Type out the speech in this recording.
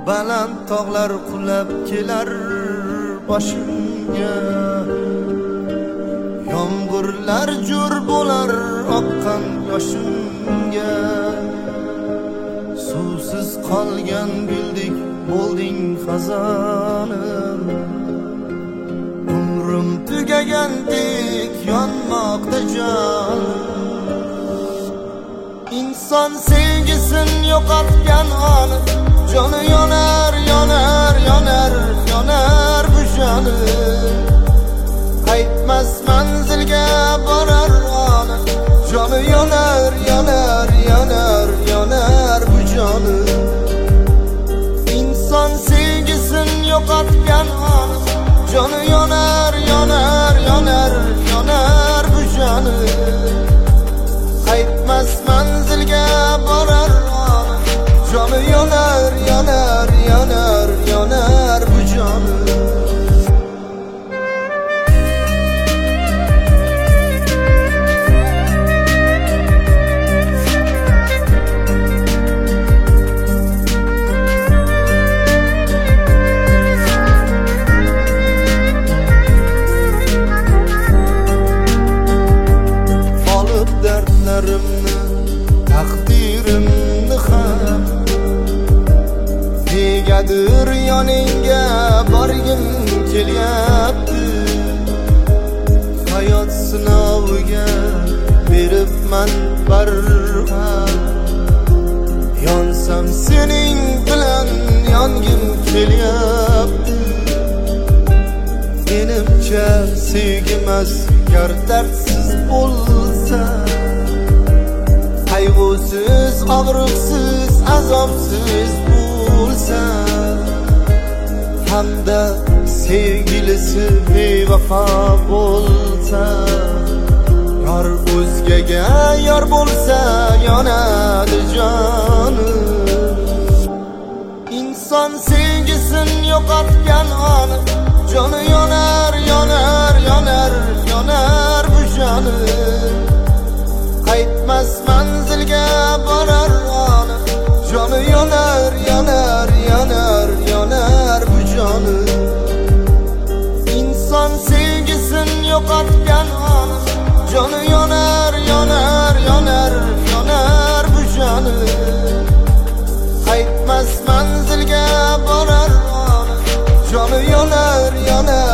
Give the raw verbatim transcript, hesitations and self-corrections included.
baland tog'lar qulab kelar boshimga. Yomg'irlar jo'r bo'lar oqqan yoshimga. Suvsiz qolgan guldek bo'lding xazonim. Umrim tugagandek yonmoqda jonim. İnson sevgisin yo'qotgan on joni yonar, yonar, yonar, yonar bu joni. Qaytmas manzilga borar on joni yonar, yonar, yonar, yonar bu joni. İnson sevgisin yo'qotgan on joni yonar, yonar, yonar, yonar bu joni. Qaytmas manzilga borar on joni yonar, yonar, yonar, yonar bu joni. Olib dardlarimni, taqdirimni ham negadir yoningga borgim kelyapti. Hayot sinoviga beribman barham. Yonsam sening bilan yongim kelyapti. Menimcha sevgimas gar dardsiz bo'lsa, qayg'usiz, og'riqsiz, azobsiz bo'lsa, hamda sevgilisi bevafo bo'lsa, yor o'zgaga yor bo'lsa yonadi jonim. Inson sevgisin yo'qotgan on joni yonar, yonar, yonar, yonar bu joni. Qaytmas manzilga borar on joni yonar, yonar, yonar, yonar bu joni. İnson sevgisin yo'qotgan on joni yonar, yonar, yonar, yonar bu joni. Qaytmas manzilga borar on joni yonar, yonar